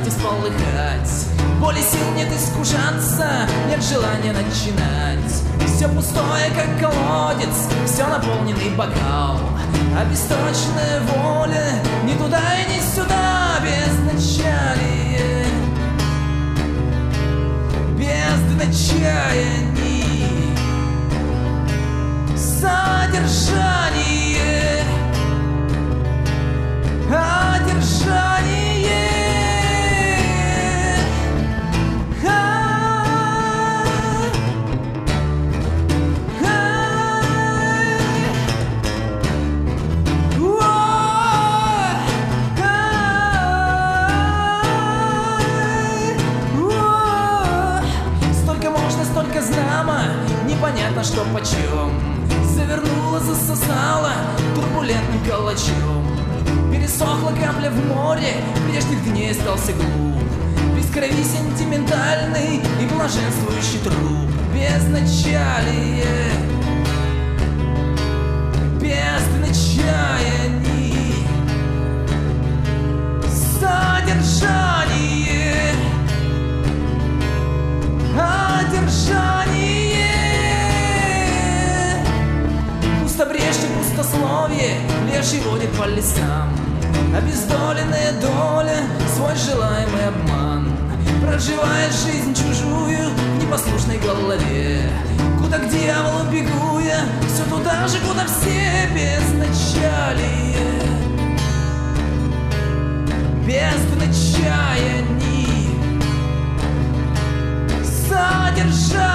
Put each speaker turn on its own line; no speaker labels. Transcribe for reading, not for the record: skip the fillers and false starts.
и всполыхать. Боли сил нет искушаться, нет желания начинать. Все пустое, как колодец, все наполненный бокал. А бесстрочная воля ни туда и ни сюда, безначалие, бездна чаяний, содержание, одержание. Столько знамо, непонятно что почем. Завернула, засосала турбулентным калачом. Пересохла капля в море, прежних дней остался глуп. Без крови сентиментальный и блаженствующий труп. Безначалие, бездна чаяний, содержание, одержание. Пустобрежье, пустословие, леший водит по лесам. Обездоленная доля, свой желаемый обман. Проживает жизнь чужую в непослушной голове. Куда к дьяволу бегу я, все туда же, куда все. Безначалие, бездна чаяний, содержание.